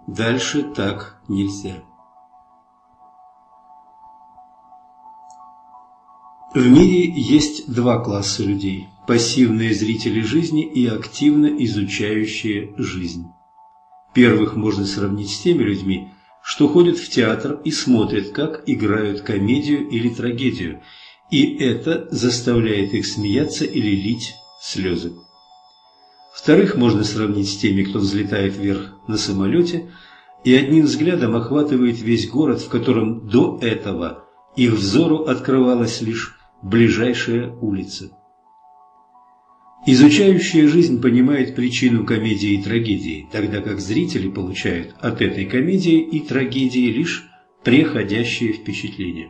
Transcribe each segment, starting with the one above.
Дальше так нельзя. В мире есть два класса людей – пассивные зрители жизни и активно изучающие жизнь. Первых можно сравнить с теми людьми, что ходят в театр и смотрят, как играют комедию или трагедию, и это заставляет их смеяться или лить слезы. Вторых можно сравнить с теми, кто взлетает вверх на самолете и одним взглядом охватывает весь город, в котором до этого их взору открывалась лишь ближайшая улица. Изучающая жизнь понимает причину комедии и трагедии, тогда как зрители получают от этой комедии и трагедии лишь преходящие впечатления.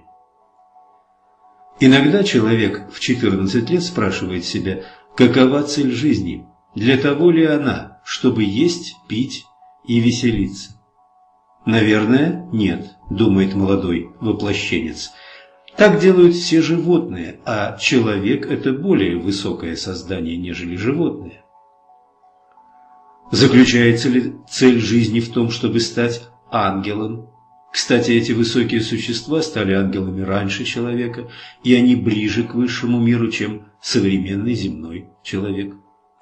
Иногда человек в 14 лет спрашивает себя, какова цель жизни, для того ли она, чтобы есть, пить и веселиться. Наверное, нет, думает молодой воплощенец. Так делают все животные, а человек – это более высокое создание, нежели животные. Заключается ли цель жизни в том, чтобы стать ангелом? Кстати, эти высокие существа стали ангелами раньше человека, и они ближе к высшему миру, чем современный земной человек.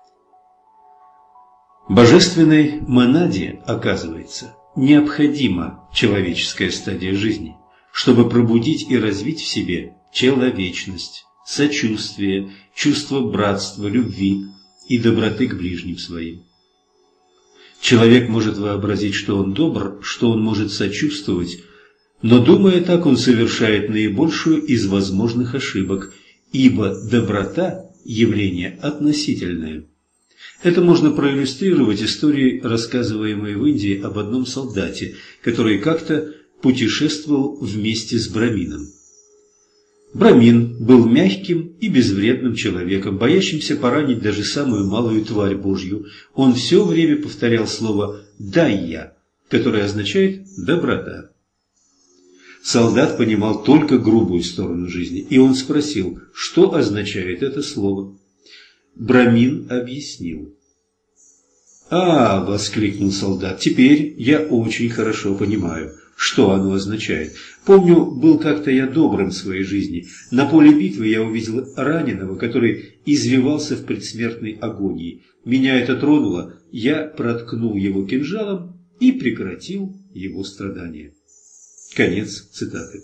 Божественной монаде, оказывается, необходима человеческая стадия жизни, чтобы пробудить и развить в себе человечность, сочувствие, чувство братства, любви и доброты к ближним своим. Человек может вообразить, что он добр, что он может сочувствовать, но, думая так, он совершает наибольшую из возможных ошибок, ибо доброта – явление относительное. Это можно проиллюстрировать историей, рассказываемой в Индии об одном солдате, который как-то путешествовал вместе с Брамином. Брамин был мягким и безвредным человеком, боящимся поранить даже самую малую тварь Божью. Он все время повторял слово «дайя», которое означает «доброта». Солдат понимал только грубую сторону жизни, и он спросил, что означает это слово. Брамин объяснил. «А, — воскликнул солдат, — теперь я очень хорошо понимаю, что оно означает. Помню, был как-то я добрым в своей жизни. На поле битвы я увидел раненого, который извивался в предсмертной агонии. Меня это тронуло, я проткнул его кинжалом и прекратил его страдания». Конец цитаты.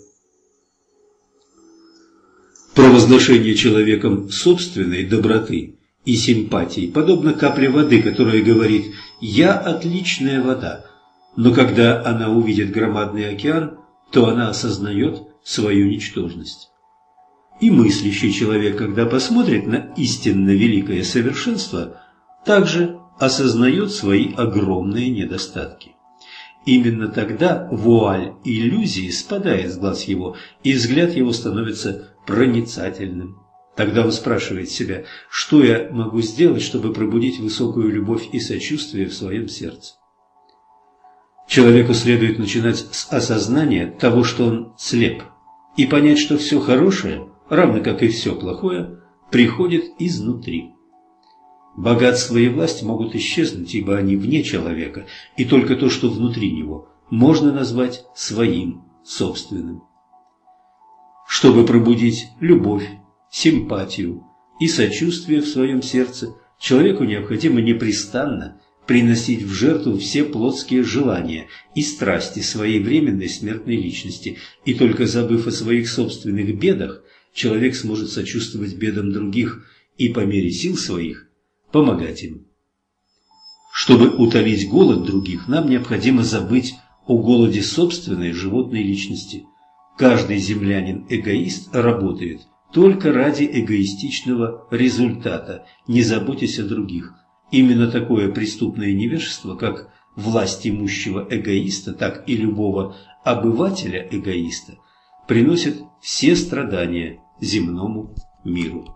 Провозглашение человеком собственной доброты и симпатии подобно капле воды, которая говорит «я отличная вода», но когда она увидит громадный океан, то она осознает свою ничтожность. И мыслящий человек, когда посмотрит на истинно великое совершенство, также осознает свои огромные недостатки. Именно тогда вуаль иллюзии спадает с глаз его, и взгляд его становится проницательным. Тогда он спрашивает себя, что я могу сделать, чтобы пробудить высокую любовь и сочувствие в своем сердце. Человеку следует начинать с осознания того, что он слеп, и понять, что все хорошее, равно как и все плохое, приходит изнутри. Богатство и власть могут исчезнуть, ибо они вне человека, и только то, что внутри него, можно назвать своим собственным. Чтобы пробудить любовь, симпатию и сочувствие в своем сердце, человеку необходимо непрестанно приносить в жертву все плотские желания и страсти своей временной смертной личности, и только забыв о своих собственных бедах, человек сможет сочувствовать бедам других и по мере сил своих помогать им. Чтобы утолить голод других, нам необходимо забыть о голоде собственной животной личности. Каждый землянин-эгоист работает только ради эгоистичного результата, не заботясь о других. Именно такое преступное невежество, как власть имущего эгоиста, так и любого обывателя-эгоиста, приносит все страдания земному миру.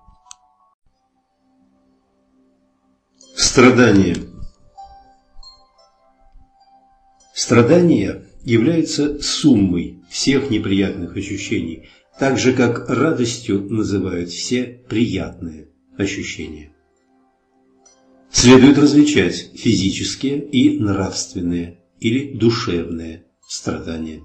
Страдания. Страдания являются суммой всех неприятных ощущений, так же, как радостью называют все приятные ощущения. Следует различать физические и нравственные или душевное страдание.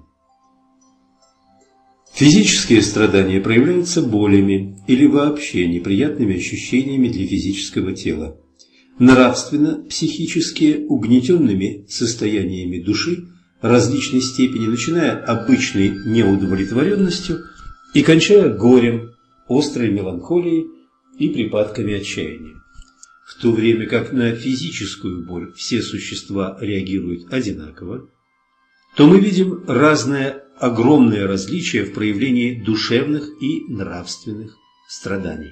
Физические страдания проявляются болями или вообще неприятными ощущениями для физического тела. Нравственно-психические угнетенными состояниями души различной степени, начиная обычной неудовлетворенностью и кончая горем, острой меланхолией и припадками отчаяния. В то время как на физическую боль все существа реагируют одинаково, то мы видим разное огромное различие в проявлении душевных и нравственных страданий.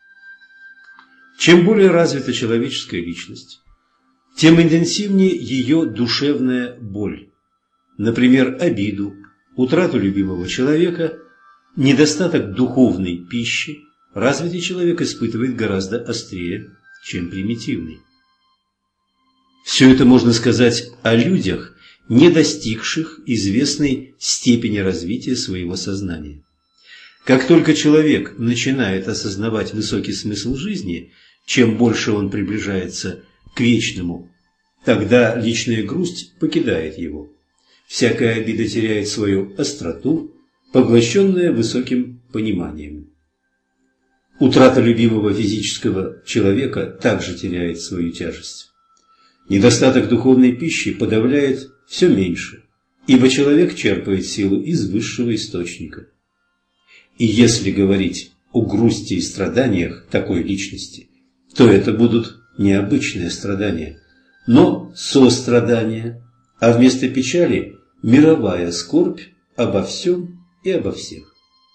Чем более развита человеческая личность, тем интенсивнее ее душевная боль. Например, обиду, утрату любимого человека, недостаток духовной пищи развитый человек испытывает гораздо острее, чем примитивный. Все это можно сказать о людях, не достигших известной степени развития своего сознания. Как только человек начинает осознавать высокий смысл жизни, чем больше он приближается к вечному, тогда личная грусть покидает его. Всякая обида теряет свою остроту, поглощенная высоким пониманием. Утрата любимого физического человека также теряет свою тяжесть. Недостаток духовной пищи подавляет все меньше, ибо человек черпает силу из высшего источника. И если говорить о грусти и страданиях такой личности, то это будут не обычные страдания, но сострадания, а вместо печали – мировая скорбь обо всем и обо всех.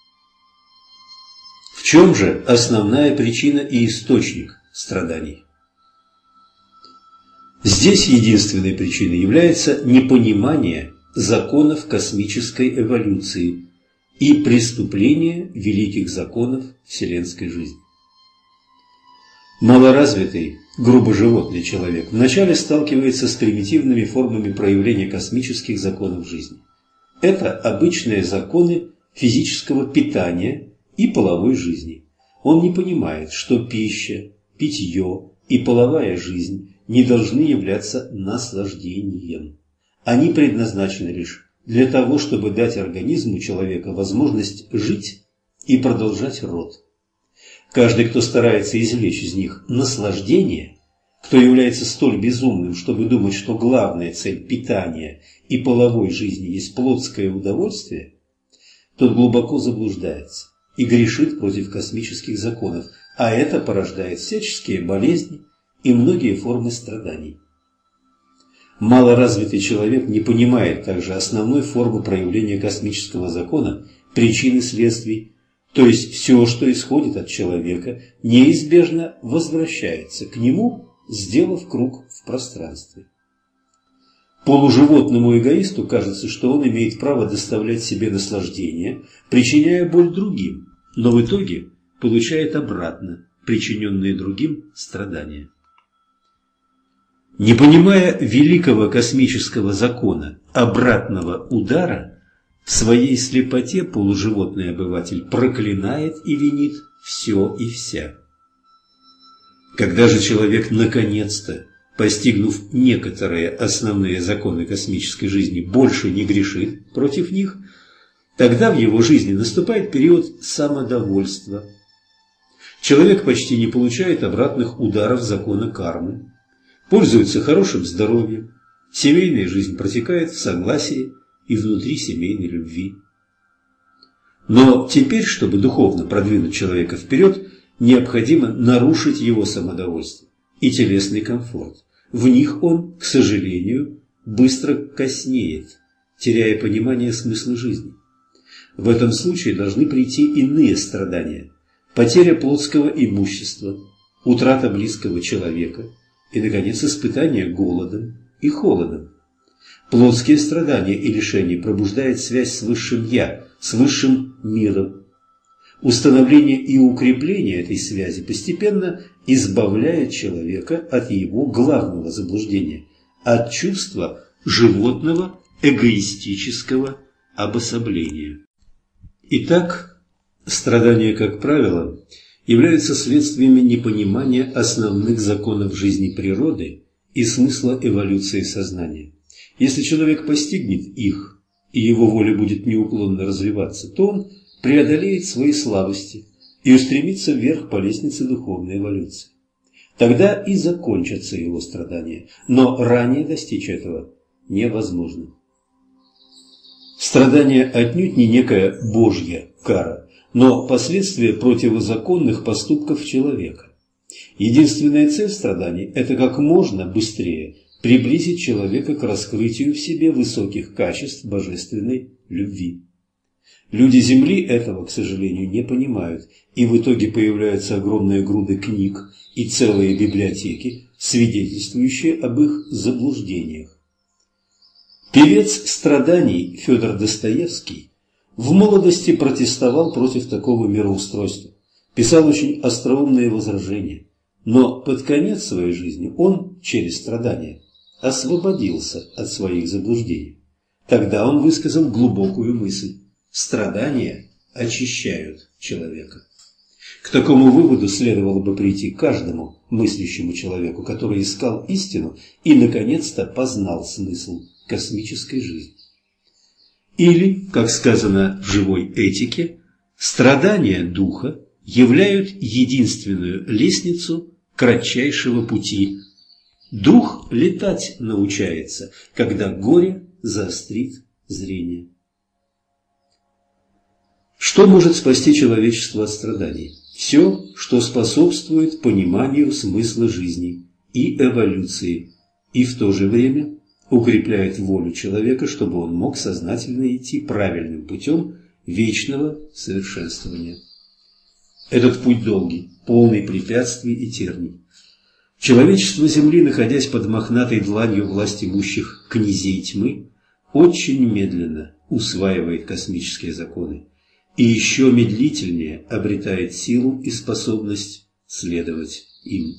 В чем же основная причина и источник страданий? Здесь единственной причиной является непонимание законов космической эволюции и преступление великих законов вселенской жизни. Малоразвитый, грубоживотный человек вначале сталкивается с примитивными формами проявления космических законов жизни. Это обычные законы физического питания и половой жизни. Он не понимает, что пища, питье и половая жизнь не должны являться наслаждением. Они предназначены лишь для того, чтобы дать организму человека возможность жить и продолжать род. Каждый, кто старается извлечь из них наслаждение, кто является столь безумным, чтобы думать, что главная цель питания и половой жизни есть плотское удовольствие, тот глубоко заблуждается и грешит против космических законов, а это порождает всяческие болезни и многие формы страданий. Малоразвитый человек не понимает также основной формы проявления космического закона, причин и следствий, то есть все, что исходит от человека, неизбежно возвращается к нему, сделав круг в пространстве. Полуживотному эгоисту кажется, что он имеет право доставлять себе наслаждение, причиняя боль другим, но в итоге получает обратно причиненные другим страдания. Не понимая великого космического закона обратного удара, в своей слепоте полуживотный обыватель проклинает и винит все и вся. Когда же человек наконец-то, постигнув некоторые основные законы космической жизни, больше не грешит против них, тогда в его жизни наступает период самодовольства. Человек почти не получает обратных ударов закона кармы, пользуется хорошим здоровьем, семейная жизнь протекает в согласии и внутри семейной любви. Но теперь, чтобы духовно продвинуть человека вперед, необходимо нарушить его самодовольство и телесный комфорт. В них он, к сожалению, быстро коснеет, теряя понимание смысла жизни. В этом случае должны прийти иные страдания: потеря плотского имущества, утрата близкого человека и, наконец, испытание голодом и холодом. Плотские страдания и лишения пробуждают связь с высшим «Я», с высшим миром. Установление и укрепление этой связи постепенно избавляет человека от его главного заблуждения, от чувства животного эгоистического обособления. Итак, страдания, как правило, являются следствиями непонимания основных законов жизни природы и смысла эволюции сознания. Если человек постигнет их, и его воля будет неуклонно развиваться, то он преодолеет свои слабости и устремится вверх по лестнице духовной эволюции. Тогда и закончатся его страдания, но ранее достичь этого невозможно. Страдание отнюдь не некая божья кара, но последствия противозаконных поступков человека. Единственная цель страданий – это как можно быстрее приблизить человека к раскрытию в себе высоких качеств божественной любви. Люди Земли этого, к сожалению, не понимают, и в итоге появляются огромные груды книг и целые библиотеки, свидетельствующие об их заблуждениях. Певец страданий Федор Достоевский в молодости протестовал против такого мироустройства, писал очень остроумные возражения, но под конец своей жизни он через страдания освободился от своих заблуждений. Тогда он высказал глубокую мысль: страдания очищают человека. К такому выводу следовало бы прийти каждому мыслящему человеку, который искал истину и, наконец-то, познал смысл космической жизни. Или, как сказано в живой этике, страдания духа являют единственную лестницу кратчайшего пути. Дух летать научается, когда горе заострит зрение. Что может спасти человечество от страданий? Все, что способствует пониманию смысла жизни и эволюции, и в то же время укрепляет волю человека, чтобы он мог сознательно идти правильным путем вечного совершенствования. Этот путь долгий, полный препятствий и терний. Человечество Земли, находясь под мохнатой дланью власть имущих князей тьмы, очень медленно усваивает космические законы и еще медлительнее обретает силу и способность следовать им.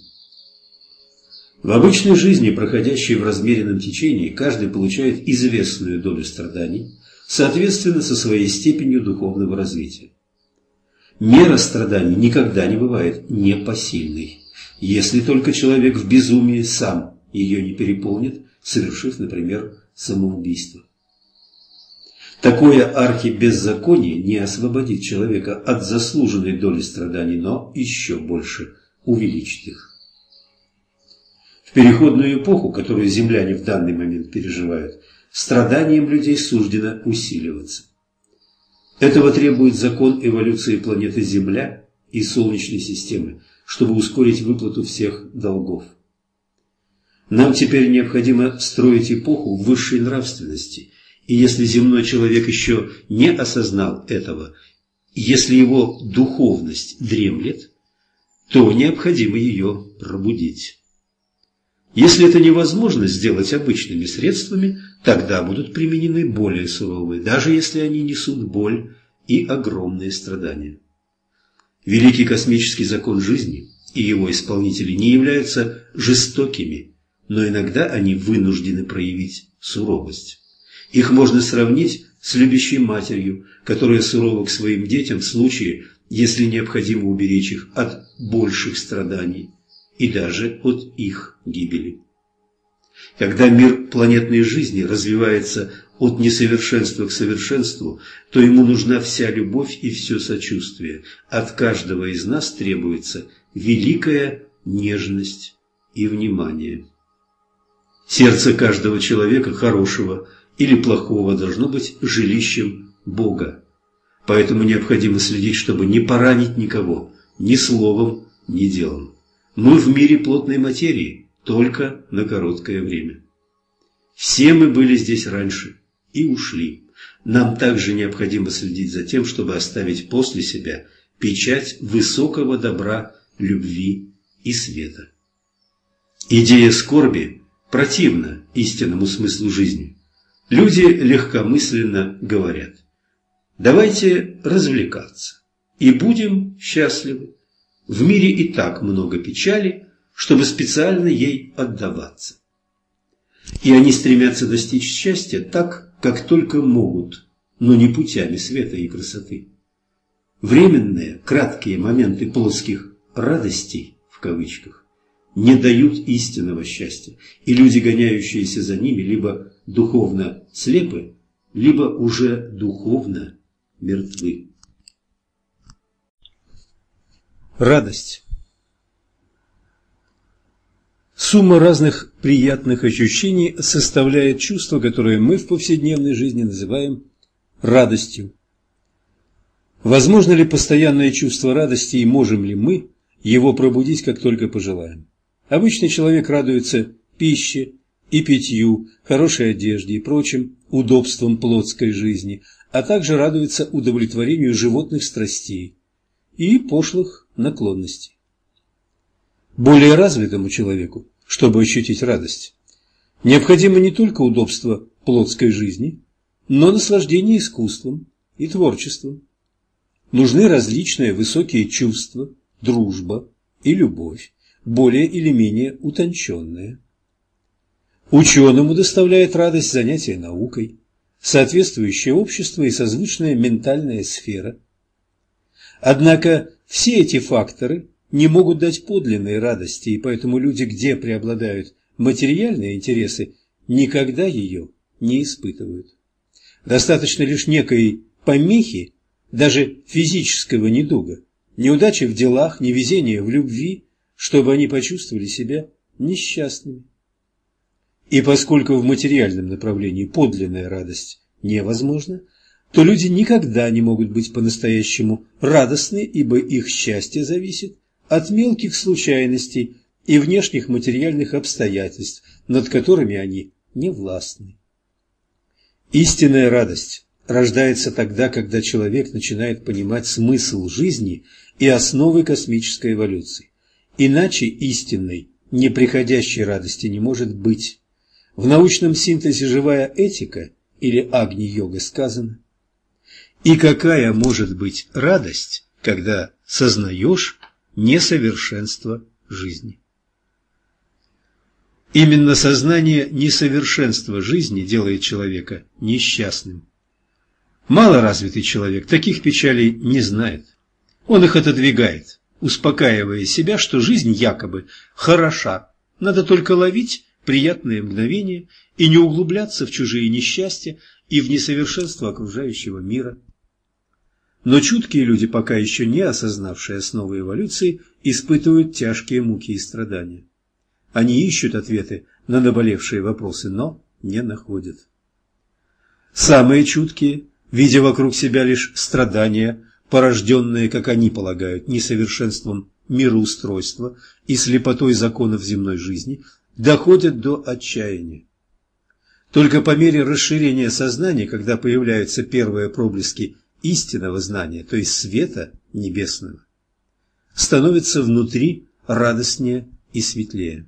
В обычной жизни, проходящей в размеренном течении, каждый получает известную долю страданий, соответственно со своей степенью духовного развития. Мера страданий никогда не бывает непосильной, если только человек в безумии сам ее не переполнит, совершив, например, самоубийство. Такое архибеззаконие не освободит человека от заслуженной доли страданий, но еще больше увеличит их. В переходную эпоху, которую земляне в данный момент переживают, страданиям людей суждено усиливаться. Этого требует закон эволюции планеты Земля и Солнечной системы, чтобы ускорить выплату всех долгов. Нам теперь необходимо строить эпоху высшей нравственности, и если земной человек еще не осознал этого, если его духовность дремлет, то необходимо ее пробудить. Если это невозможно сделать обычными средствами, тогда будут применены более суровые, даже если они несут боль и огромные страдания. Великий космический закон жизни и его исполнители не являются жестокими, но иногда они вынуждены проявить суровость. Их можно сравнить с любящей матерью, которая сурова к своим детям в случае, если необходимо уберечь их от больших страданий и даже от их гибели. Когда мир планетной жизни развивается от несовершенства к совершенству, то ему нужна вся любовь и все сочувствие. От каждого из нас требуется великая нежность и внимание. Сердце каждого человека, хорошего или плохого, должно быть жилищем Бога. Поэтому необходимо следить, чтобы не поранить никого, ни словом, ни делом. Мы в мире плотной материи только на короткое время. Все мы были здесь раньше и ушли. Нам также необходимо следить за тем, чтобы оставить после себя печать высокого добра, любви и света. Идея скорби противна истинному смыслу жизни. Люди легкомысленно говорят: давайте развлекаться и будем счастливы. В мире и так много печали, чтобы специально ей отдаваться. И они стремятся достичь счастья так, как только могут, но не путями света и красоты. Временные, краткие моменты плотских «радостей» в кавычках не дают истинного счастья, и люди, гоняющиеся за ними, либо духовно слепы, либо уже духовно мертвы. Радость. Сумма разных приятных ощущений составляет чувство, которое мы в повседневной жизни называем радостью. Возможно ли постоянное чувство радости и можем ли мы его пробудить, как только пожелаем? Обычный человек радуется пище и питью, хорошей одежде и прочим удобствам плотской жизни, а также радуется удовлетворению животных страстей и пошлых наклонностей. Более развитому человеку, чтобы ощутить радость, необходимо не только удобство плотской жизни, но наслаждение искусством и творчеством. Нужны различные высокие чувства, дружба и любовь, более или менее утонченные. Ученому доставляет радость занятие наукой, соответствующее общество и созвучная ментальная сфера. Однако все эти факторы не могут дать подлинной радости, и поэтому люди, где преобладают материальные интересы, никогда ее не испытывают. Достаточно лишь некой помехи, даже физического недуга, неудачи в делах, невезения в любви, чтобы они почувствовали себя несчастными. И поскольку в материальном направлении подлинная радость невозможна, то люди никогда не могут быть по-настоящему радостны, ибо их счастье зависит от мелких случайностей и внешних материальных обстоятельств, над которыми они не властны. Истинная радость рождается тогда, когда человек начинает понимать смысл жизни и основы космической эволюции. Иначе истинной, неприходящей радости не может быть. В научном синтезе «Живая этика» или Агни-йога сказано: «И какая может быть радость, когда сознаешь несовершенство жизни?» Именно сознание несовершенства жизни делает человека несчастным. Малоразвитый человек таких печалей не знает. Он их отодвигает, успокаивая себя, что жизнь якобы хороша, надо только ловить приятные мгновения и не углубляться в чужие несчастья и в несовершенство окружающего мира. Но чуткие люди, пока еще не осознавшие основы эволюции, испытывают тяжкие муки и страдания. Они ищут ответы на наболевшие вопросы, но не находят. Самые чуткие, видя вокруг себя лишь страдания, порожденные, как они полагают, несовершенством мироустройства и слепотой законов земной жизни, доходят до отчаяния. Только по мере расширения сознания, когда появляются первые проблески истинного знания, то есть света небесного, становится внутри радостнее и светлее.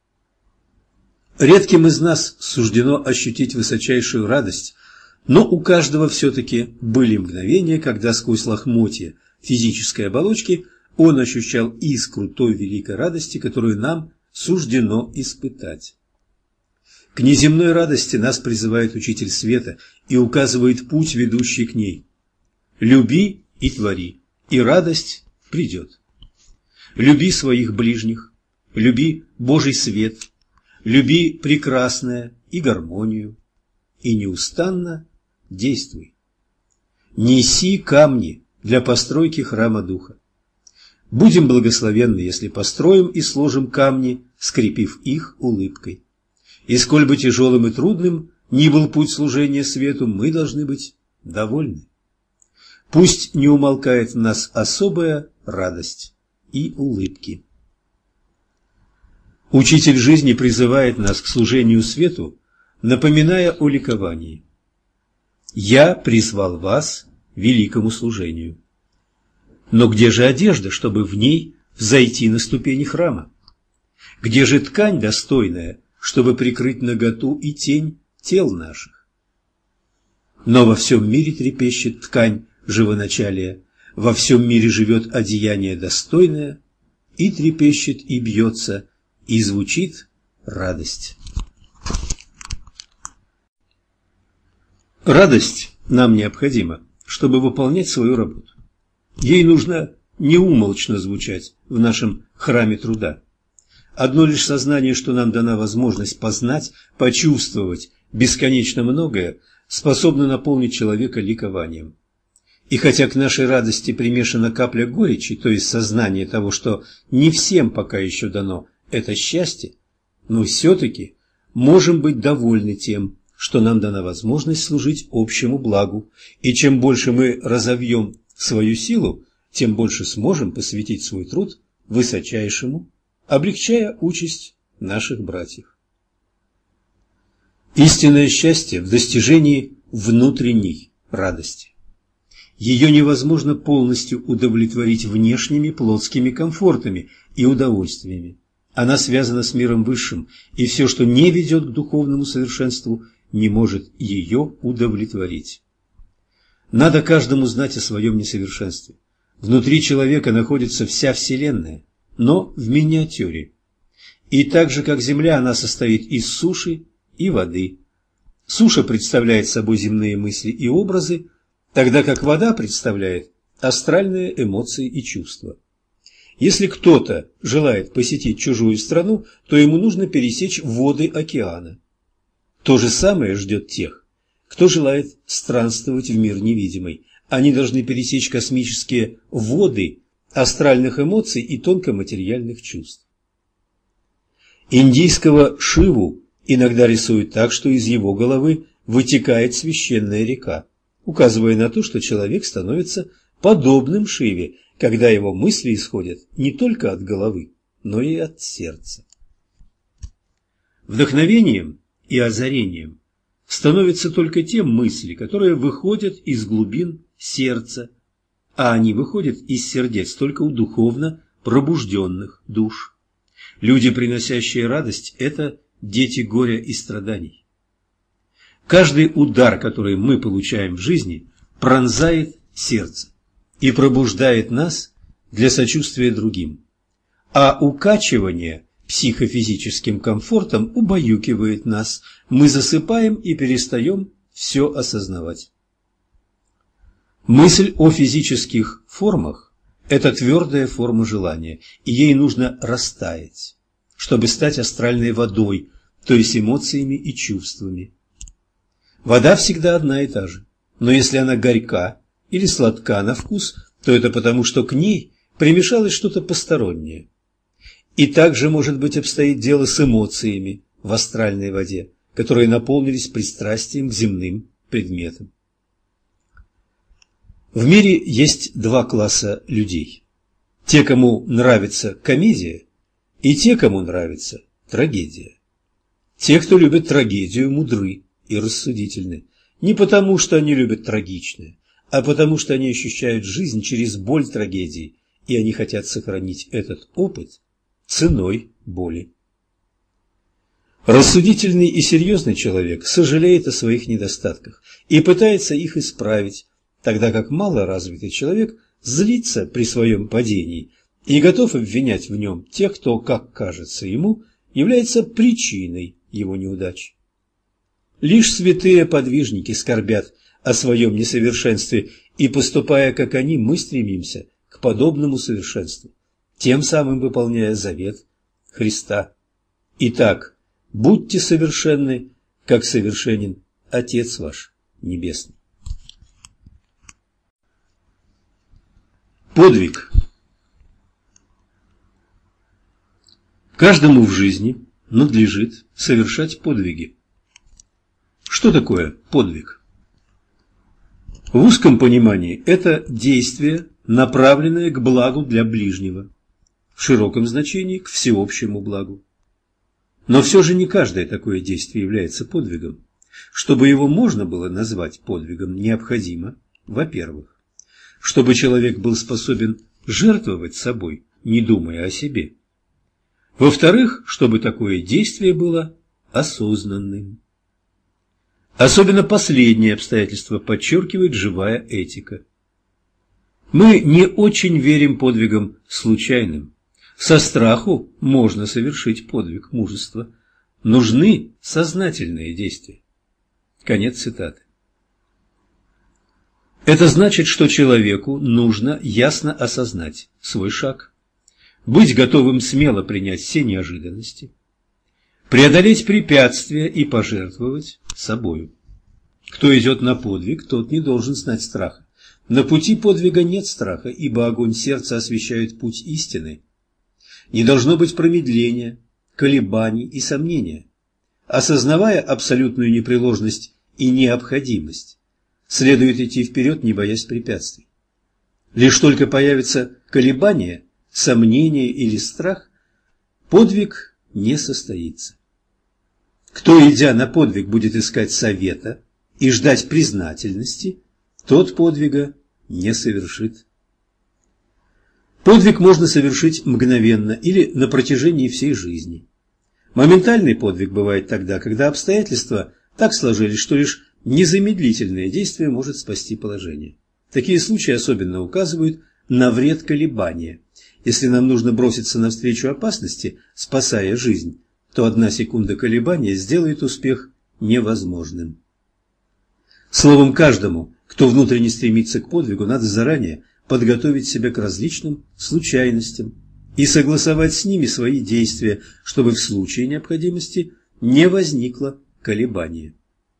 Редким из нас суждено ощутить высочайшую радость, но у каждого все-таки были мгновения, когда сквозь лохмотья физической оболочки он ощущал искру той великой радости, которую нам суждено испытать. К неземной радости нас призывает Учитель Света и указывает путь, ведущий к ней. Люби и твори, и радость придет. Люби своих ближних, люби Божий свет, люби прекрасное и гармонию, и неустанно действуй. Неси камни для постройки храма Духа. Будем благословенны, если построим и сложим камни, скрепив их улыбкой. И сколь бы тяжелым и трудным ни был путь служения свету, мы должны быть довольны. Пусть не умолкает в нас особая радость и улыбки. Учитель жизни призывает нас к служению свету, напоминая о ликовании. «Я призвал вас к великому служению». Но где же одежда, чтобы в ней взойти на ступени храма? Где же ткань достойная, чтобы прикрыть наготу и тень тел наших? Но во всем мире трепещет ткань живоначалия, во всем мире живет одеяние достойное, и трепещет, и бьется, и звучит радость. Радость нам необходима, чтобы выполнять свою работу. Ей нужно неумолчно звучать в нашем храме труда. Одно лишь сознание, что нам дана возможность познать, почувствовать бесконечно многое способно наполнить человека ликованием. И хотя к нашей радости примешана капля горечи, то есть сознание того, что не всем пока еще дано это счастье, но все-таки можем быть довольны тем, что нам дана возможность служить общему благу, и чем больше мы разовьем свою силу, тем больше сможем посвятить свой труд высочайшему, облегчая участь наших братьев. Истинное счастье в достижении внутренней радости. Ее невозможно полностью удовлетворить внешними плотскими комфортами и удовольствиями. Она связана с миром высшим, и все, что не ведет к духовному совершенству, не может ее удовлетворить. Надо каждому знать о своем несовершенстве. Внутри человека находится вся Вселенная, но в миниатюре. И так же, как Земля, она состоит из суши и воды. Суша представляет собой земные мысли и образы, тогда как вода представляет астральные эмоции и чувства. Если кто-то желает посетить чужую страну, то ему нужно пересечь воды океана. То же самое ждет тех, кто желает странствовать в мир невидимый. Они должны пересечь космические воды астральных эмоций и тонкоматериальных чувств. Индийского Шиву иногда рисуют так, что из его головы вытекает священная река, указывая на то, что человек становится подобным Шиве, когда его мысли исходят не только от головы, но и от сердца. Вдохновением и озарением становятся только те мысли, которые выходят из глубин сердца, а они выходят из сердец только у духовно пробужденных душ. Люди, приносящие радость, это дети горя и страданий. Каждый удар, который мы получаем в жизни, пронзает сердце и пробуждает нас для сочувствия другим, а укачивание психофизическим комфортом убаюкивает нас, мы засыпаем и перестаем все осознавать. Мысль о физических формах – это твердая форма желания, и ей нужно растаять, чтобы стать астральной водой, то есть эмоциями и чувствами. Вода всегда одна и та же, но если она горька или сладка на вкус, то это потому, что к ней примешалось что-то постороннее. И также, может быть, обстоит дело с эмоциями в астральной воде, которые наполнились пристрастием к земным предметам. В мире есть два класса людей. Те, кому нравится комедия, и те, кому нравится трагедия. Те, кто любит трагедию, мудры и рассудительны. Не потому, что они любят трагичное, а потому, что они ощущают жизнь через боль трагедии, и они хотят сохранить этот опыт ценой боли. Рассудительный и серьезный человек сожалеет о своих недостатках и пытается их исправить, тогда как малоразвитый человек злится при своем падении и готов обвинять в нем тех, кто, как кажется ему, является причиной его неудач. Лишь святые подвижники скорбят о своем несовершенстве, и, поступая как они, мы стремимся к подобному совершенству, тем самым выполняя завет Христа. Итак, будьте совершенны, как совершенен Отец ваш Небесный. Подвиг. Каждому в жизни надлежит совершать подвиги. Что такое подвиг? В узком понимании это действие, направленное к благу для ближнего, в широком значении к всеобщему благу. Но все же не каждое такое действие является подвигом. Чтобы его можно было назвать подвигом, необходимо, во-первых, чтобы человек был способен жертвовать собой, не думая о себе. Во-вторых, чтобы такое действие было осознанным. Особенно последнее обстоятельство подчеркивает живая этика. Мы не очень верим подвигам случайным. Со страху можно совершить подвиг мужества. Нужны сознательные действия. Конец цитаты. Это значит, что человеку нужно ясно осознать свой шаг, быть готовым смело принять все неожиданности, преодолеть препятствия и пожертвовать собою. Кто идет на подвиг, тот не должен знать страха. На пути подвига нет страха, ибо огонь сердца освещает путь истины. Не должно быть промедления, колебаний и сомнения. Осознавая абсолютную непреложность и необходимость, следует идти вперед, не боясь препятствий. Лишь только появится колебание, сомнение или страх, подвиг не состоится. Кто, идя на подвиг, будет искать совета и ждать признательности, тот подвига не совершит. Подвиг можно совершить мгновенно или на протяжении всей жизни. Моментальный подвиг бывает тогда, когда обстоятельства так сложились, что лишь незамедлительное действие может спасти положение. Такие случаи особенно указывают на вред колебания. Если нам нужно броситься навстречу опасности, спасая жизнь, то 1 секунда колебания сделает успех невозможным. Словом, каждому, кто внутренне стремится к подвигу, надо заранее подготовить себя к различным случайностям и согласовать с ними свои действия, чтобы в случае необходимости не возникло колебания.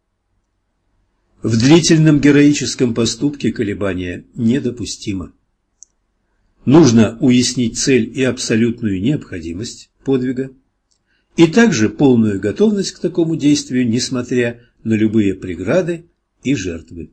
В длительном героическом поступке колебания недопустимо. Нужно уяснить цель и абсолютную необходимость подвига, и также полную готовность к такому действию, несмотря на любые преграды и жертвы.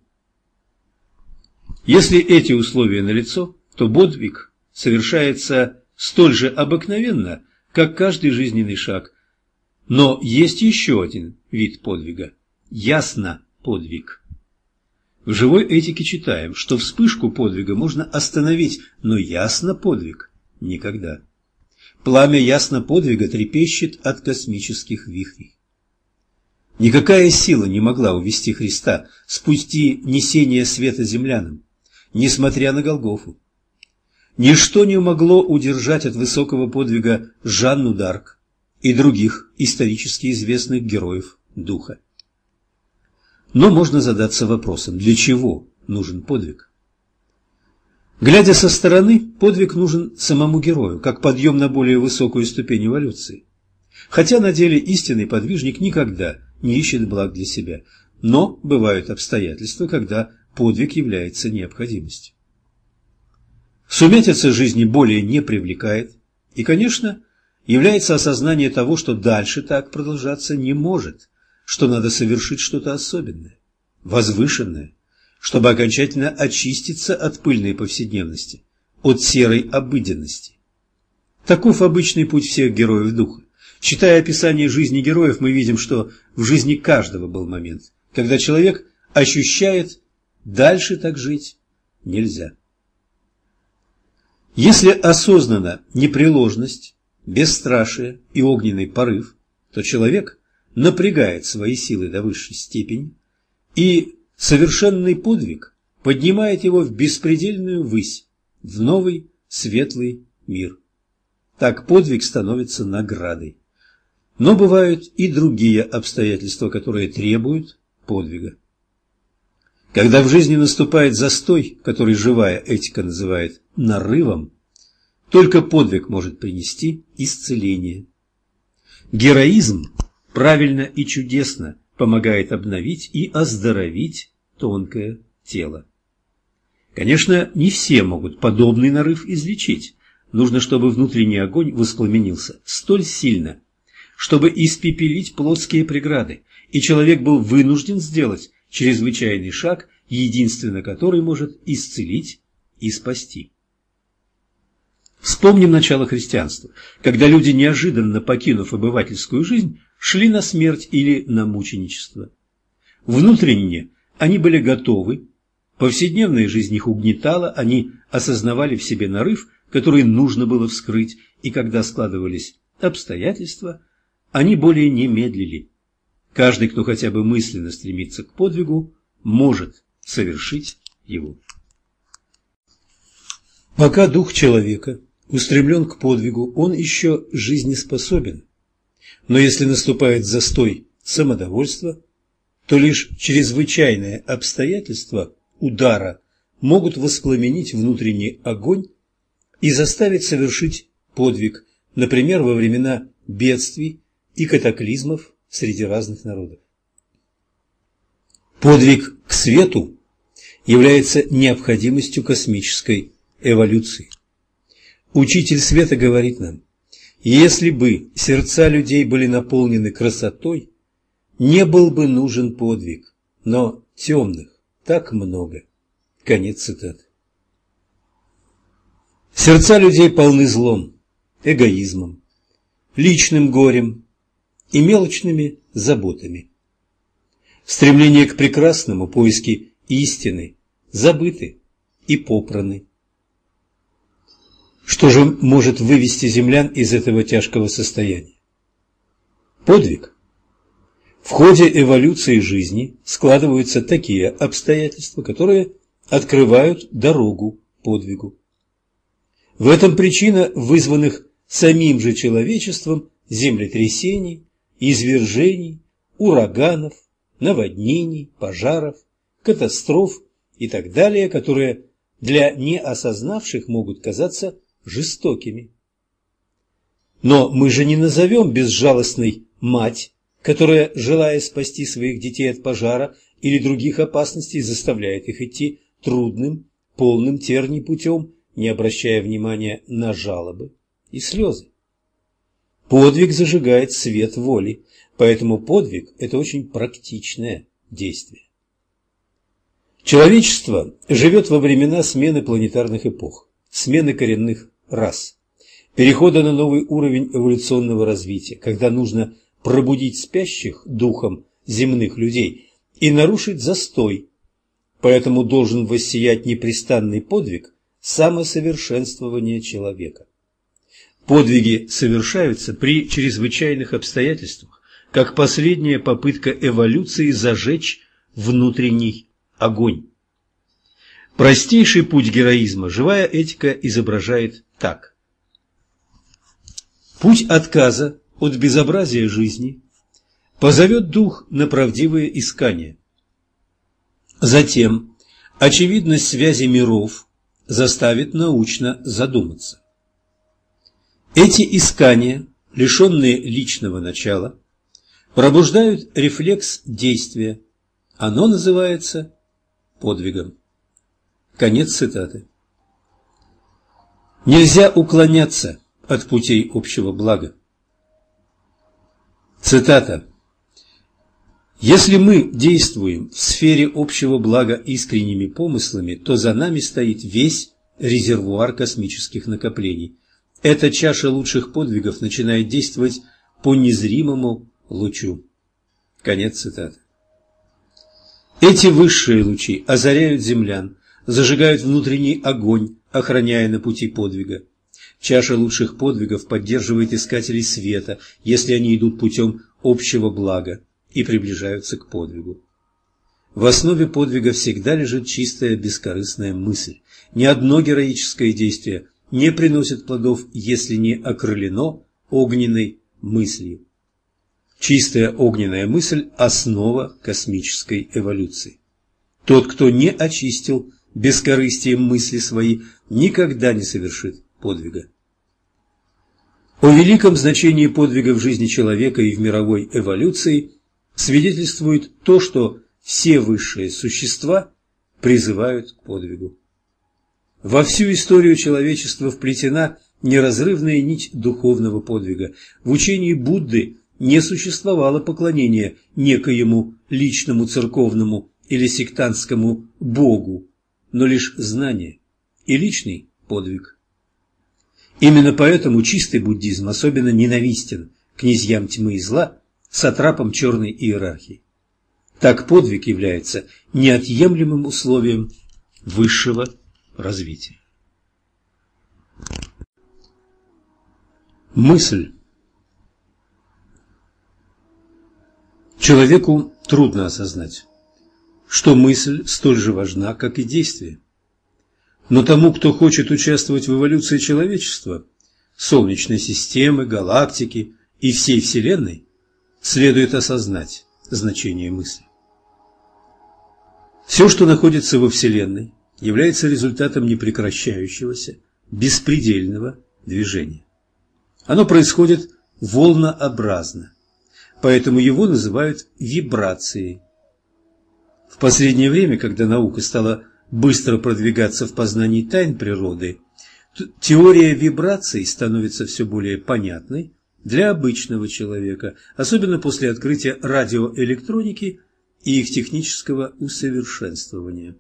Если эти условия налицо, то подвиг совершается столь же обыкновенно, как каждый жизненный шаг. Но есть еще один вид подвига – ясно подвиг. В живой этике читаем, что вспышку подвига можно остановить, но ясно подвиг – никогда. Пламя ясно подвига трепещет от космических вихрей. Никакая сила не могла увести Христа с пути несения света землянам, несмотря на Голгофу. Ничто не могло удержать от высокого подвига Жанну д'Арк и других исторически известных героев духа. Но можно задаться вопросом, для чего нужен подвиг? Глядя со стороны, подвиг нужен самому герою, как подъем на более высокую ступень эволюции. Хотя на деле истинный подвижник никогда не ищет благ для себя, но бывают обстоятельства, когда подвиг является необходимостью. Сумятица жизни более не привлекает, и, конечно, является осознание того, что дальше так продолжаться не может, что надо совершить что-то особенное, возвышенное, чтобы окончательно очиститься от пыльной повседневности, от серой обыденности. Таков обычный путь всех героев духа. Читая описание жизни героев, мы видим, что в жизни каждого был момент, когда человек ощущает, дальше так жить нельзя. Если осознанна непреложность, бесстрашие и огненный порыв, то человек напрягает свои силы до высшей степени, и совершенный подвиг поднимает его в беспредельную высь, в новый светлый мир. Так подвиг становится наградой. Но бывают и другие обстоятельства, которые требуют подвига. Когда в жизни наступает застой, который живая этика называет нарывом, только подвиг может принести исцеление. Героизм правильно и чудесно помогает обновить и оздоровить тонкое тело. Конечно, не все могут подобный нарыв излечить. Нужно, чтобы внутренний огонь воспламенился столь сильно, чтобы испепелить плотские преграды, и человек был вынужден сделать чрезвычайный шаг, единственно который может исцелить и спасти. Вспомним начало христианства, когда люди, неожиданно покинув обывательскую жизнь, шли на смерть или на мученичество. Внутренне они были готовы, повседневная жизнь их угнетала, они осознавали в себе нарыв, который нужно было вскрыть, и когда складывались обстоятельства, они более не медлили. Каждый, кто хотя бы мысленно стремится к подвигу, может совершить его. Пока дух человека устремлен к подвигу, он еще жизнеспособен. Но если наступает застой самодовольства, то лишь чрезвычайные обстоятельства удара могут воспламенить внутренний огонь и заставить совершить подвиг, например, во времена бедствий, и катаклизмов среди разных народов. Подвиг к свету является необходимостью космической эволюции. Учитель света говорит нам: если бы сердца людей были наполнены красотой, не был бы нужен подвиг, но темных так много. Конец цитаты. Сердца людей полны злом, эгоизмом, личным горем и мелочными заботами. Стремление к прекрасному, поиски истины забыты и попраны. Что же может вывести землян из этого тяжкого состояния? Подвиг. В ходе эволюции жизни складываются такие обстоятельства, которые открывают дорогу подвигу. В этом причина вызванных самим же человечеством землетрясений, извержений, ураганов, наводнений, пожаров, катастроф и так далее, которые для неосознавших могут казаться жестокими. Но мы же не назовем безжалостной мать, которая, желая спасти своих детей от пожара или других опасностей, заставляет их идти трудным, полным терний путем, не обращая внимания на жалобы и слезы. Подвиг зажигает свет воли, поэтому подвиг – это очень практичное действие. Человечество живет во времена смены планетарных эпох, смены коренных рас, перехода на новый уровень эволюционного развития, когда нужно пробудить спящих духом земных людей и нарушить застой. Поэтому должен воссиять непрестанный подвиг самосовершенствования человека. Подвиги совершаются при чрезвычайных обстоятельствах, как последняя попытка эволюции зажечь внутренний огонь. Простейший путь героизма живая этика изображает так. Путь отказа от безобразия жизни позовет дух на правдивые искания. Затем очевидность связи миров заставит научно задуматься. Эти искания, лишенные личного начала, пробуждают рефлекс действия. Оно называется подвигом. Конец цитаты. Нельзя уклоняться от путей общего блага. Цитата. «Если мы действуем в сфере общего блага искренними помыслами, то за нами стоит весь резервуар космических накоплений. Эта чаша лучших подвигов начинает действовать по незримому лучу». Конец цитаты. Эти высшие лучи озаряют землян, зажигают внутренний огонь, охраняя на пути подвига. Чаша лучших подвигов поддерживает искателей света, если они идут путем общего блага и приближаются к подвигу. В основе подвига всегда лежит чистая бескорыстная мысль. Ни одно героическое действие не приносит плодов, если не окрылено огненной мыслью. Чистая огненная мысль – основа космической эволюции. Тот, кто не очистил бескорыстием мысли свои, никогда не совершит подвига. О великом значении подвига в жизни человека и в мировой эволюции свидетельствует то, что все высшие существа призывают к подвигу. Во всю историю человечества вплетена неразрывная нить духовного подвига. В учении Будды не существовало поклонения некоему личному церковному или сектантскому богу, но лишь знание и личный подвиг. Именно поэтому чистый буддизм особенно ненавистен князьям тьмы и зла, сатрапам черной иерархии. Так подвиг является неотъемлемым условием высшего развития. Мысль. Человеку трудно осознать, что мысль столь же важна, как и действие. Но тому, кто хочет участвовать в эволюции человечества, Солнечной системы, галактики и всей Вселенной, следует осознать значение мысли. Все, что находится во Вселенной, является результатом непрекращающегося, беспредельного движения. Оно происходит волнообразно, поэтому его называют вибрацией. В последнее время, когда наука стала быстро продвигаться в познании тайн природы, теория вибраций становится все более понятной для обычного человека, особенно после открытия радиоэлектроники и их технического усовершенствования.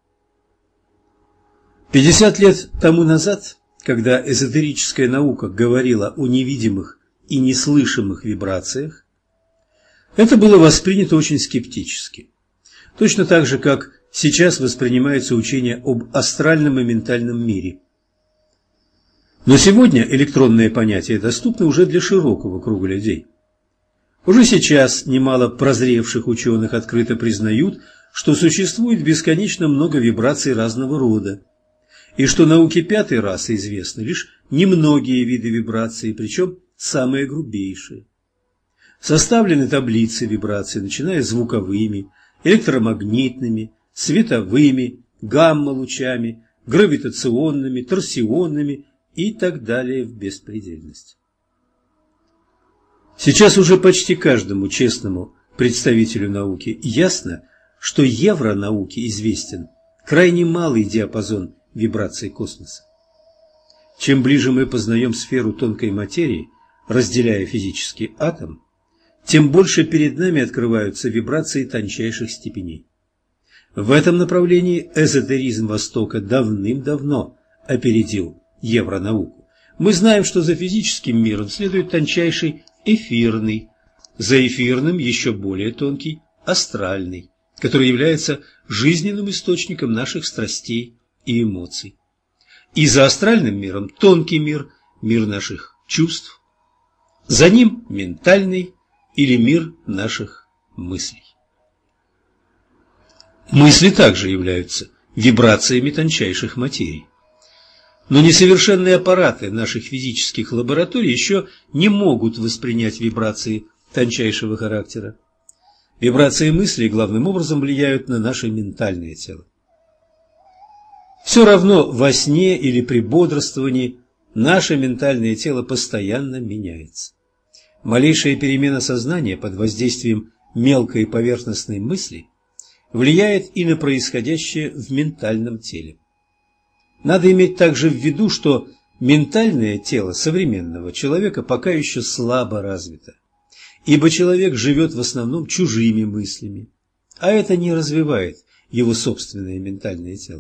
50 лет тому назад, когда эзотерическая наука говорила о невидимых и неслышимых вибрациях, это было воспринято очень скептически. Точно так же, как сейчас воспринимается учение об астральном и ментальном мире. Но сегодня электронные понятия доступны уже для широкого круга людей. Уже сейчас немало прозревших ученых открыто признают, что существует бесконечно много вибраций разного рода, и что науке пятой расы известны лишь немногие виды вибраций, причем самые грубейшие. Составлены таблицы вибраций, начиная с звуковыми, электромагнитными, световыми, гамма-лучами, гравитационными, торсионными и так далее в беспредельность. Сейчас уже почти каждому честному представителю науки ясно, что евронауке известен крайне малый диапазон вибраций космоса. Чем ближе мы познаем сферу тонкой материи, разделяя физический атом, тем больше перед нами открываются вибрации тончайших степеней. В этом направлении эзотеризм Востока давным-давно опередил евронауку. Мы знаем, что за физическим миром следует тончайший эфирный, за эфирным еще более тонкий астральный, который является жизненным источником наших страстей и эмоций. И за астральным миром тонкий мир, мир наших чувств, за ним ментальный или мир наших мыслей. Мысли также являются вибрациями тончайших материй. Но несовершенные аппараты наших физических лабораторий еще не могут воспринять вибрации тончайшего характера. Вибрации мыслей главным образом влияют на наше ментальное тело. Все равно во сне или при бодрствовании наше ментальное тело постоянно меняется. Малейшая перемена сознания под воздействием мелкой поверхностной мысли влияет и на происходящее в ментальном теле. Надо иметь также в виду, что ментальное тело современного человека пока еще слабо развито, ибо человек живет в основном чужими мыслями, а это не развивает его собственное ментальное тело.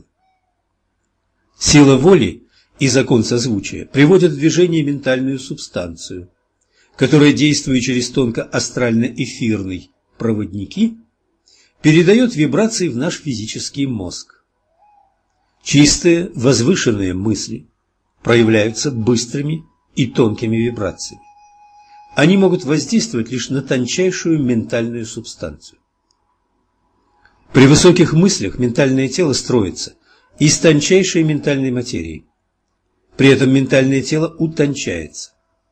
Сила воли и закон созвучия приводят в движение ментальную субстанцию, которая, действуя через тонко-астрально-эфирные проводники, передает вибрации в наш физический мозг. Чистые, возвышенные мысли проявляются быстрыми и тонкими вибрациями. Они могут воздействовать лишь на тончайшую ментальную субстанцию. При высоких мыслях ментальное тело строится из тончайшей ментальной материи. При этом ментальное тело утончается.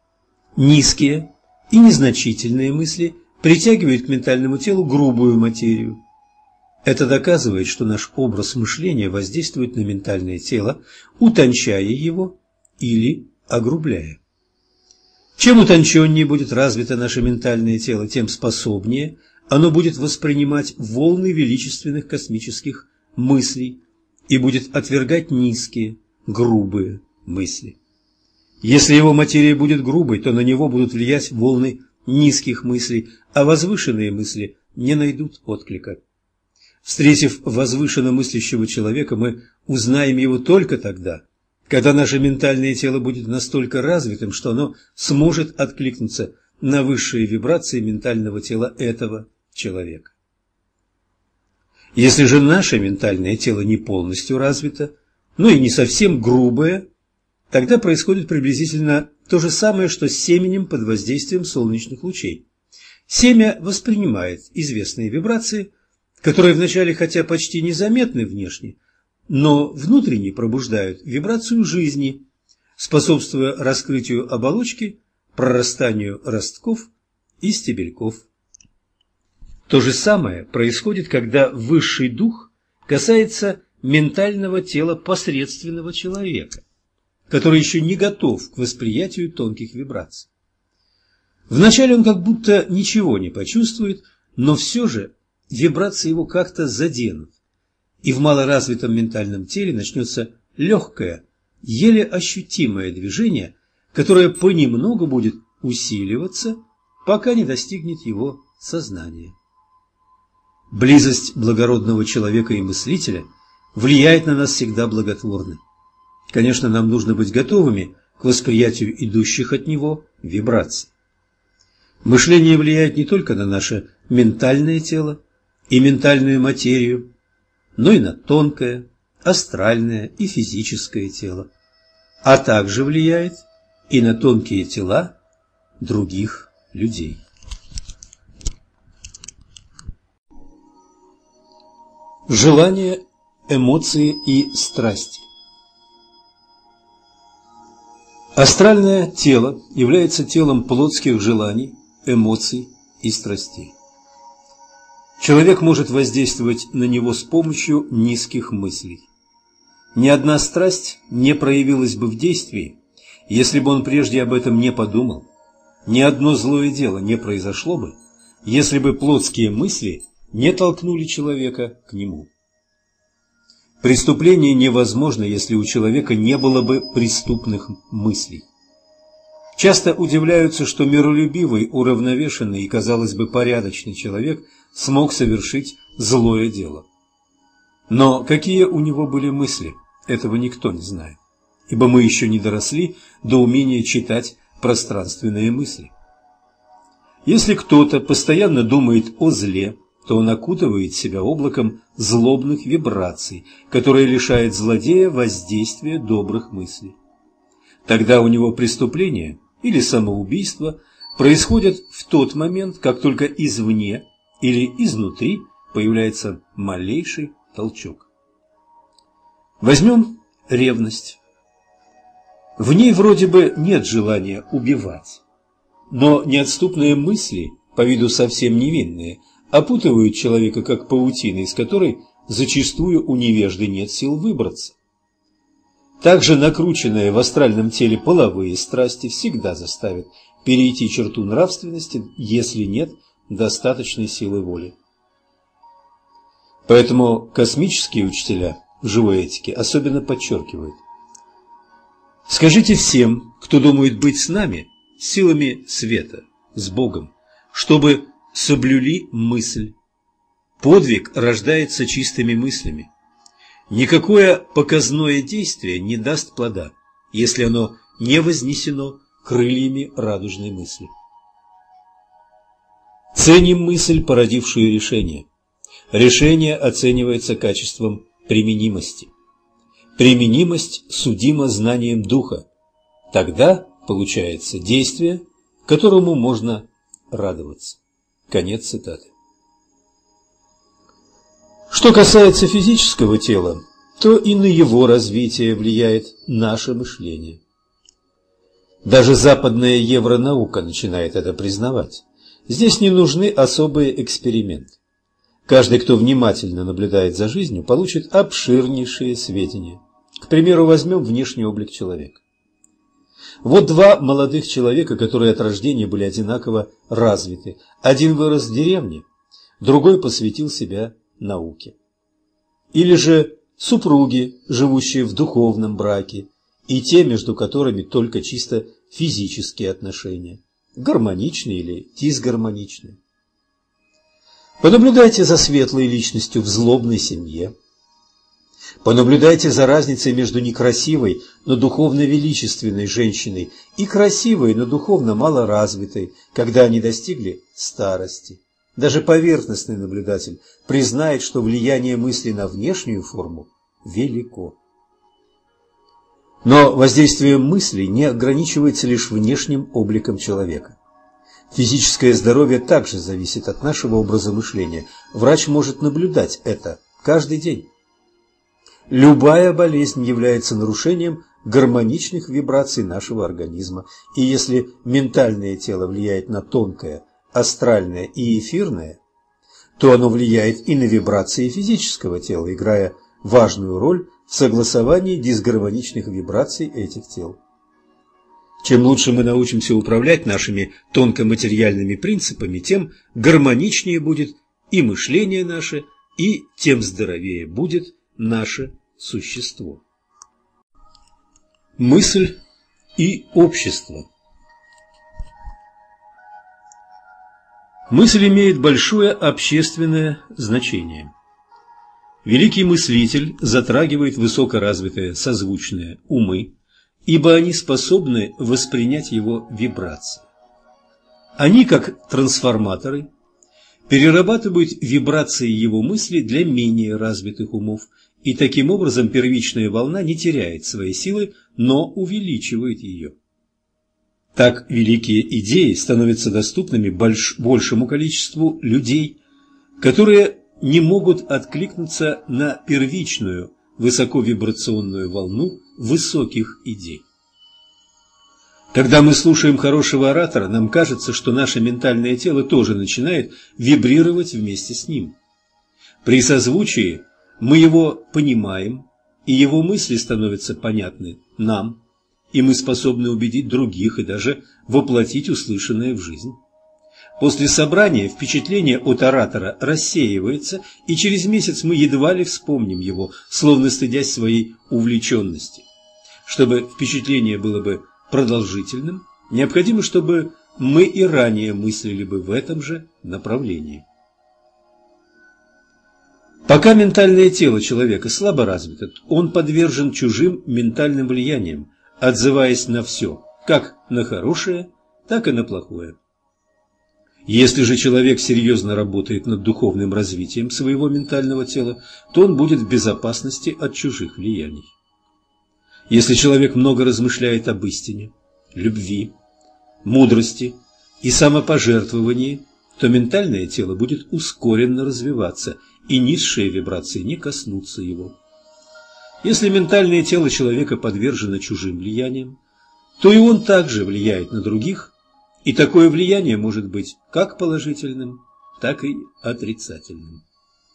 Низкие и незначительные мысли притягивают к ментальному телу грубую материю. Это доказывает, что наш образ мышления воздействует на ментальное тело, утончая его или огрубляя. Чем утонченнее будет развито наше ментальное тело, тем способнее оно будет воспринимать волны величественных космических мыслей и будет отвергать низкие, грубые мысли. Если его материя будет грубой, то на него будут влиять волны низких мыслей, а возвышенные мысли не найдут отклика. Встретив возвышенно мыслящего человека, мы узнаем его только тогда, когда наше ментальное тело будет настолько развитым, что оно сможет откликнуться на высшие вибрации ментального тела этого человека. Если же наше ментальное тело не полностью развито, но и не совсем грубое, тогда происходит приблизительно то же самое, что с семенем под воздействием солнечных лучей. Семя воспринимает известные вибрации, которые вначале хотя почти незаметны внешне, но внутренне пробуждают вибрацию жизни, способствуя раскрытию оболочки, прорастанию ростков и стебельков. То же самое происходит, когда высший дух касается ментального тела посредственного человека, который еще не готов к восприятию тонких вибраций. Вначале он как будто ничего не почувствует, но все же вибрации его как-то заденут, и в малоразвитом ментальном теле начнется легкое, еле ощутимое движение, которое понемногу будет усиливаться, пока не достигнет его сознания. Близость благородного человека и мыслителя влияет на нас всегда благотворно. Конечно, нам нужно быть готовыми к восприятию идущих от него вибраций. Мышление влияет не только на наше ментальное тело и ментальную материю, но и на тонкое, астральное и физическое тело, а также влияет и на тонкие тела других людей. Желания, эмоции и страсти. Астральное тело является телом плотских желаний, эмоций и страстей. Человек может воздействовать на него с помощью низких мыслей. Ни одна страсть не проявилась бы в действии, если бы он прежде об этом не подумал. Ни одно злое дело не произошло бы, если бы плотские мысли не толкнули человека к нему. Преступление невозможно, если у человека не было бы преступных мыслей. Часто удивляются, что миролюбивый, уравновешенный и, казалось бы, порядочный человек смог совершить злое дело. Но какие у него были мысли, этого никто не знает, ибо мы еще не доросли до умения читать пространственные мысли. Если кто-то постоянно думает о зле, то он окутывает себя облаком злобных вибраций, которое лишает злодея воздействия добрых мыслей. Тогда у него преступление или самоубийство происходят в тот момент, как только извне или изнутри появляется малейший толчок. Возьмем ревность. В ней вроде бы нет желания убивать, но неотступные мысли, по виду совсем невинные, опутывают человека как паутина, из которой зачастую у невежды нет сил выбраться. Также накрученные в астральном теле половые страсти всегда заставят перейти черту нравственности, если нет достаточной силы воли. Поэтому космические учителя в живой этике особенно подчеркивают: скажите всем, кто думает быть с нами, силами света, с Богом, чтобы соблюли мысль. Подвиг рождается чистыми мыслями. Никакое показное действие не даст плода, если оно не вознесено крыльями радужной мысли. Ценим мысль, породившую решение. Решение оценивается качеством применимости. Применимость судима знанием духа. Тогда получается действие, которому можно радоваться. Конец цитаты. Что касается физического тела, то и на его развитие влияет наше мышление. Даже западная евронаука начинает это признавать. Здесь не нужны особые эксперименты. Каждый, кто внимательно наблюдает за жизнью, получит обширнейшие сведения. К примеру, возьмем внешний облик человека. Вот два молодых человека, которые от рождения были одинаково развиты. Один вырос в деревне, другой посвятил себя науке. Или же супруги, живущие в духовном браке, и те, между которыми только чисто физические отношения, гармоничные или дисгармоничные. Понаблюдайте за светлой личностью в злобной семье. Понаблюдайте за разницей между некрасивой, но духовно величественной женщиной и красивой, но духовно малоразвитой, когда они достигли старости. Даже поверхностный наблюдатель признает, что влияние мысли на внешнюю форму велико. Но воздействие мысли не ограничивается лишь внешним обликом человека. Физическое здоровье также зависит от нашего образа мышления. Врач может наблюдать это каждый день. Любая болезнь является нарушением гармоничных вибраций нашего организма, и если ментальное тело влияет на тонкое, астральное и эфирное, то оно влияет и на вибрации физического тела, играя важную роль в согласовании дисгармоничных вибраций этих тел. Чем лучше мы научимся управлять нашими тонкоматериальными принципами, тем гармоничнее будет и мышление наше, и тем здоровее будет наше существо. Мысль и общество. Мысль имеет большое общественное значение. Великий мыслитель затрагивает высокоразвитые созвучные умы, ибо они способны воспринять его вибрации. Они, как трансформаторы, перерабатывают вибрации его мысли для менее развитых умов, и таким образом первичная волна не теряет своей силы, но увеличивает ее. Так великие идеи становятся доступными большему количеству людей, которые не могут откликнуться на первичную высоковибрационную волну высоких идей. Когда мы слушаем хорошего оратора, нам кажется, что наше ментальное тело тоже начинает вибрировать вместе с ним. При созвучии мы его понимаем, и его мысли становятся понятны нам, и мы способны убедить других и даже воплотить услышанное в жизнь. После собрания впечатление от оратора рассеивается, и через месяц мы едва ли вспомним его, словно стыдясь своей увлеченности. Чтобы впечатление было бы продолжительным, необходимо, чтобы мы и ранее мыслили бы в этом же направлении. Пока ментальное тело человека слабо развито, он подвержен чужим ментальным влияниям, отзываясь на все, как на хорошее, так и на плохое. Если же человек серьезно работает над духовным развитием своего ментального тела, то он будет в безопасности от чужих влияний. Если человек много размышляет об истине, любви, мудрости и самопожертвовании, то ментальное тело будет ускоренно развиваться, и низшие вибрации не коснутся его. Если ментальное тело человека подвержено чужим влияниям, то и он также влияет на других, и такое влияние может быть как положительным, так и отрицательным.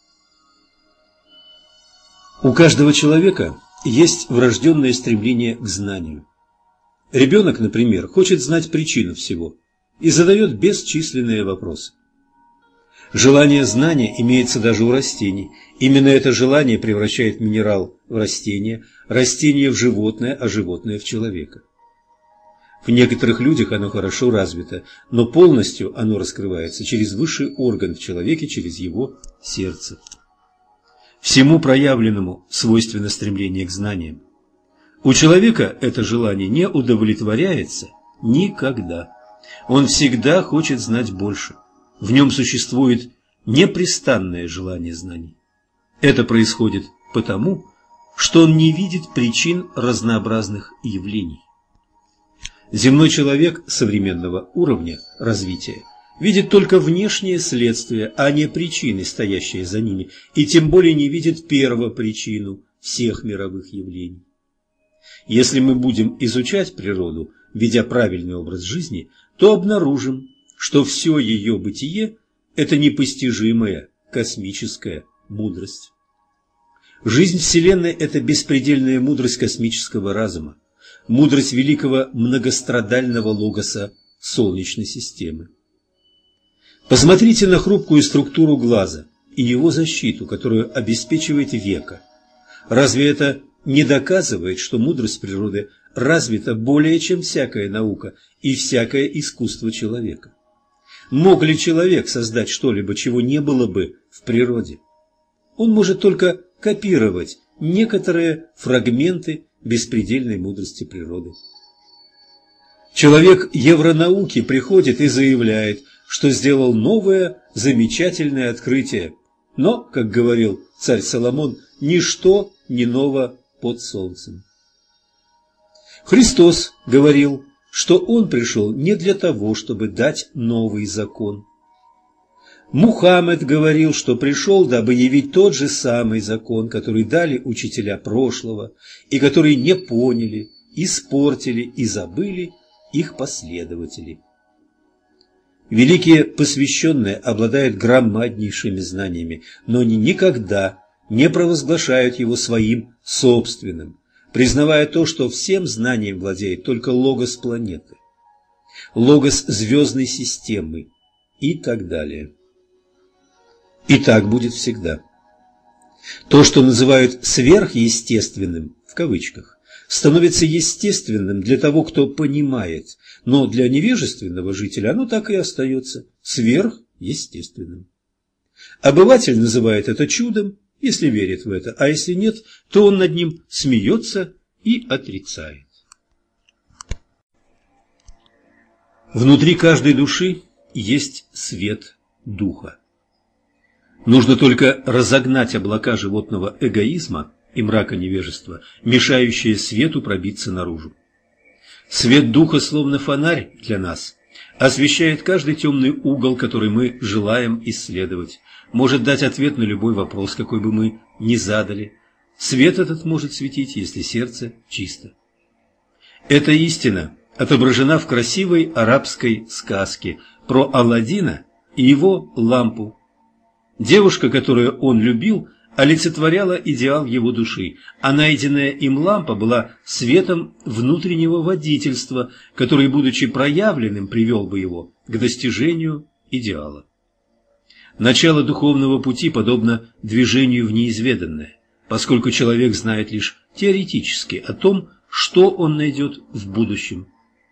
У каждого человека есть врожденное стремление к знанию. Ребенок, например, хочет знать причину всего и задает бесчисленные вопросы. Желание знания имеется даже у растений. Именно это желание превращает минерал в растение, растение в животное, а животное в человека. В некоторых людях оно хорошо развито, но полностью оно раскрывается через высший орган в человеке, через его сердце. Всему проявленному свойственно стремление к знаниям. У человека это желание не удовлетворяется никогда. Он всегда хочет знать больше. В нем существует непрестанное желание знаний. Это происходит потому, что он не видит причин разнообразных явлений. Земной человек современного уровня развития видит только внешние следствия, а не причины, стоящие за ними, и тем более не видит первопричину всех мировых явлений. Если мы будем изучать природу, ведя правильный образ жизни, то обнаружим, что все ее бытие – это непостижимая космическая мудрость. Жизнь Вселенной – это беспредельная мудрость космического разума, мудрость великого многострадального логоса Солнечной системы. Посмотрите на хрупкую структуру глаза и его защиту, которую обеспечивает века. Разве это не доказывает, что мудрость природы развита более, чем всякая наука и всякое искусство человека? Мог ли человек создать что-либо, чего не было бы в природе? Он может только копировать некоторые фрагменты беспредельной мудрости природы. Человек евронауки приходит и заявляет, что сделал новое замечательное открытие. Но, как говорил царь Соломон, ничто не ново под солнцем. Христос говорил, что Он пришел не для того, чтобы дать новый закон. Мухаммед говорил, что пришел, дабы явить тот же самый закон, который дали учителя прошлого, и который не поняли, испортили и забыли их последователи. Великие посвященные обладают громаднейшими знаниями, но они никогда не провозглашают его своим собственным. признавая то, что всем знанием владеет только логос планеты, логос звездной системы и так далее. И так будет всегда. То, что называют «сверхъестественным», в кавычках, становится естественным для того, кто понимает, но для невежественного жителя оно так и остается сверхъестественным. Обыватель называет это чудом, если верит в это, а если нет, то он над ним смеется и отрицает. Внутри каждой души есть свет духа. Нужно только разогнать облака животного эгоизма и мрака невежества, мешающие свету пробиться наружу. Свет духа, словно фонарь для нас, освещает каждый темный угол, который мы желаем исследовать, может дать ответ на любой вопрос, какой бы мы ни задали. Свет этот может светить, если сердце чисто. Эта истина отображена в красивой арабской сказке про Аладдина и его лампу. Девушка, которую он любил, олицетворяла идеал его души, а найденная им лампа была светом внутреннего водительства, который, будучи проявленным, привел бы его к достижению идеала. Начало духовного пути подобно движению в неизведанное, поскольку человек знает лишь теоретически о том, что он найдет в будущем.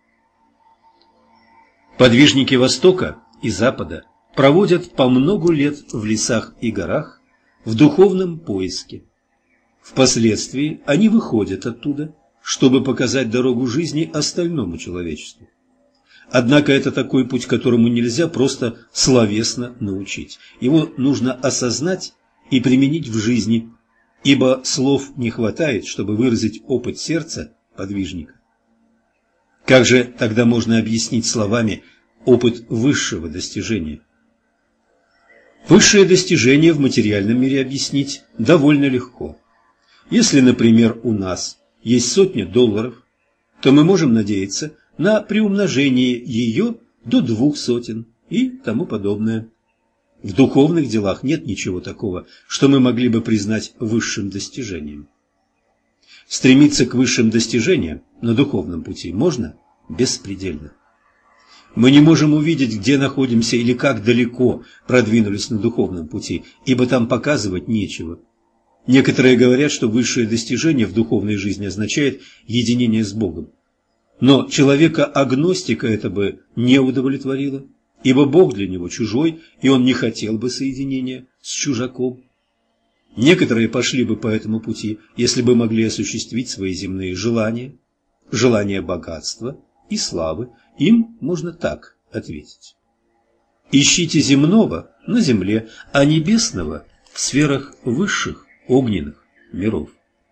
Подвижники Востока и Запада проводят по много лет в лесах и горах в духовном поиске. Впоследствии они выходят оттуда, чтобы показать дорогу жизни остальному человечеству. Однако это такой путь, которому нельзя просто словесно научить. Его нужно осознать и применить в жизни, ибо слов не хватает, чтобы выразить опыт сердца подвижника. Как же тогда можно объяснить словами опыт высшего достижения? Высшее достижение в материальном мире объяснить довольно легко. Если, например, у нас есть $100, то мы можем надеяться на приумножение ее до 200 и тому подобное. В духовных делах нет ничего такого, что мы могли бы признать высшим достижением. Стремиться к высшим достижениям на духовном пути можно беспредельно. Мы не можем увидеть, где находимся или как далеко продвинулись на духовном пути, ибо там показывать нечего. Некоторые говорят, что высшее достижение в духовной жизни означает единение с Богом. Но человека-агностика это бы не удовлетворило, ибо Бог для него чужой, и он не хотел бы соединения с чужаком. Некоторые пошли бы по этому пути, если бы могли осуществить свои земные желания, желания богатства и славы. Им можно так ответить: ищите земного на земле, а небесного в сферах высших огненных миров.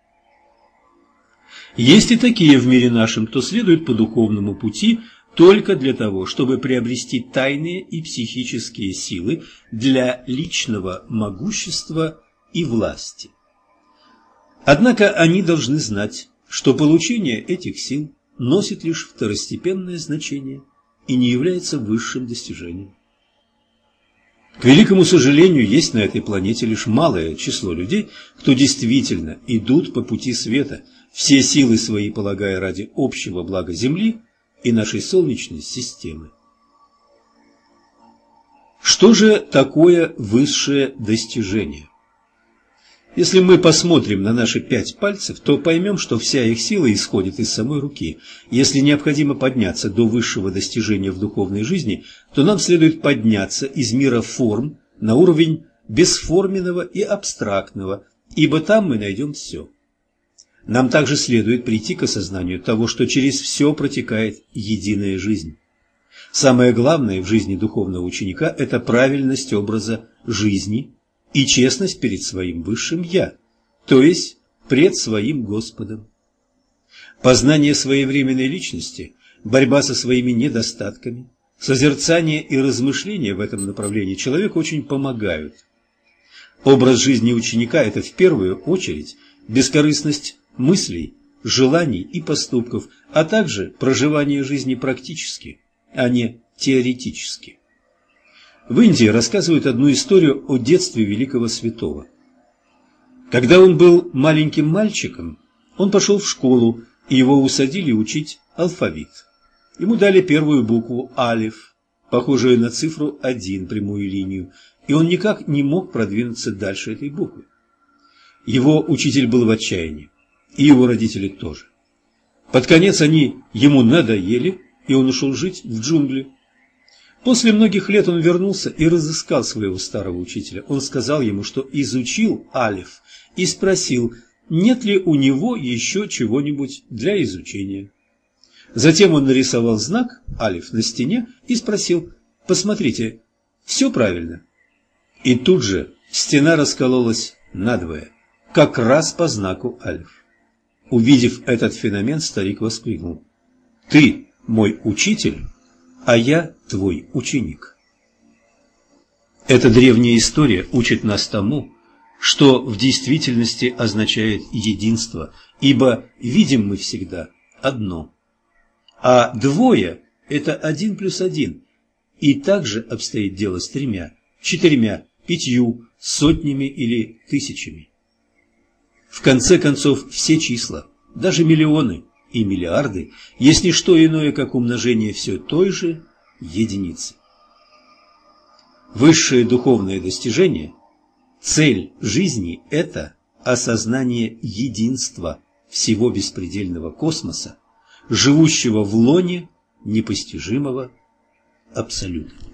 Есть и такие в мире нашем, кто следует по духовному пути только для того, чтобы приобрести тайные и психические силы для личного могущества и власти. Однако они должны знать, что получение этих сил носит лишь второстепенное значение и не является высшим достижением. К великому сожалению, есть на этой планете лишь малое число людей, кто действительно идут по пути света, все силы свои полагая ради общего блага Земли и нашей Солнечной системы. Что же такое высшее достижение? Если мы посмотрим на наши 5 пальцев, то поймем, что вся их сила исходит из самой руки. Если необходимо подняться до высшего достижения в духовной жизни, то нам следует подняться из мира форм на уровень бесформенного и абстрактного, ибо там мы найдем все. Нам также следует прийти к осознанию того, что через все протекает единая жизнь. Самое главное в жизни духовного ученика – это правильность образа жизни и честность перед своим высшим «Я», то есть пред своим Господом. Познание своевременной личности, борьба со своими недостатками, созерцание и размышления в этом направлении человеку очень помогают. Образ жизни ученика – это в первую очередь бескорыстность мыслей, желаний и поступков, а также проживание жизни практически, а не теоретически. В Индии рассказывают одну историю о детстве великого святого. Когда он был маленьким мальчиком, Он пошел в школу, и его усадили учить алфавит. Ему дали первую букву «алиф», похожую на цифру 1, прямую линию, и он никак не мог продвинуться дальше этой буквы. Его учитель был в отчаянии, и его родители тоже. Под конец они ему надоели, и он ушел жить в джунгли. После многих лет он вернулся и разыскал своего старого учителя. Он сказал ему, что изучил алиф, и спросил, нет ли у него еще чего-нибудь для изучения. Затем он нарисовал знак алиф на стене и спросил, посмотрите, все правильно? И тут же стена раскололась надвое, как раз по знаку алиф. Увидев этот феномен, старик воскликнул, «Ты мой учитель, а я твой ученик». Эта древняя история учит нас тому, что в действительности означает единство, ибо видим мы всегда одно, а двое – это 1 плюс 1, и также обстоит дело с 3, 4, 5, сотнями или тысячами. В конце концов, все числа, даже миллионы и миллиарды, есть не что иное, как умножение все той же единицы. Высшее духовное достижение, цель жизни – это осознание единства всего беспредельного космоса, живущего в лоне непостижимого Абсолюта.